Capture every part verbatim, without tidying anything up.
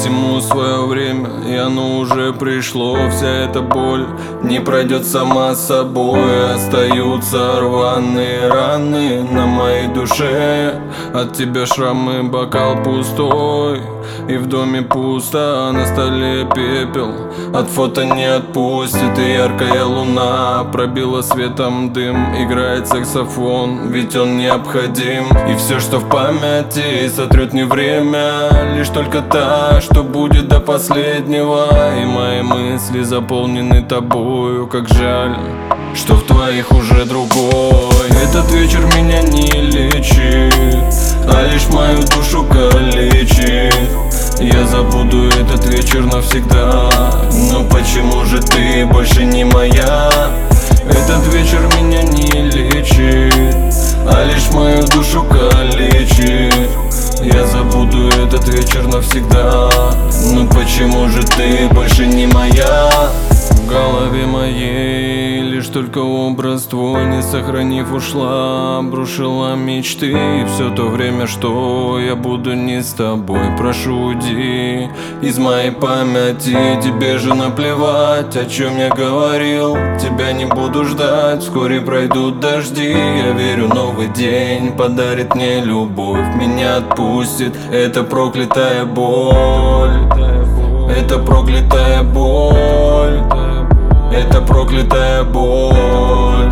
всему свое время, и оно уже пришло. Вся эта боль не пройдет сама собой. Остаются рваные раны на моей душе. От тебя шрамы, бокал пустой, и в доме пусто, а на столе пепел. От фото не отпустит, и яркая луна пробила светом дым. Играет саксофон, ведь он необходим. И все, что в памяти, сотрет не время, лишь только та, что будет до последнего. И мои мысли заполнены тобою, как жаль, что в твоих уже другой. Этот вечер меня не лечит, а лишь мою душу калечит. Я забуду этот вечер навсегда, но почему же ты больше не моя? Этот вечер меня не лечит, а лишь мою душу калечит. Я забуду этот вечер навсегда, но почему же ты больше не моя? В голове моей лишь только образ твой, не сохранив, ушла, обрушила мечты. И все то время, что я буду не с тобой, прошу, уйди из моей памяти. Тебе же наплевать, о чем я говорил. Тебя не буду ждать, вскоре пройдут дожди. Я верю, новый день подарит мне любовь, меня отпустит эта проклятая боль. Это проклятая боль. Это проклятая боль.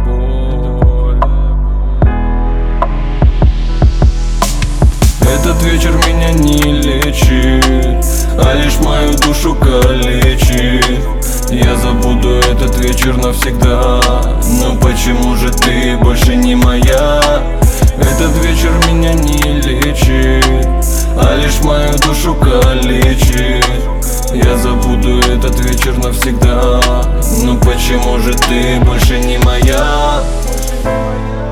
Этот вечер меня не лечит, а лишь мою душу калечит. Я забуду этот вечер навсегда, но почему же ты больше не моя? Этот вечер меня не лечит, а лишь мою душу калечит. Я забуду этот вечер навсегда, но почему же ты больше не моя?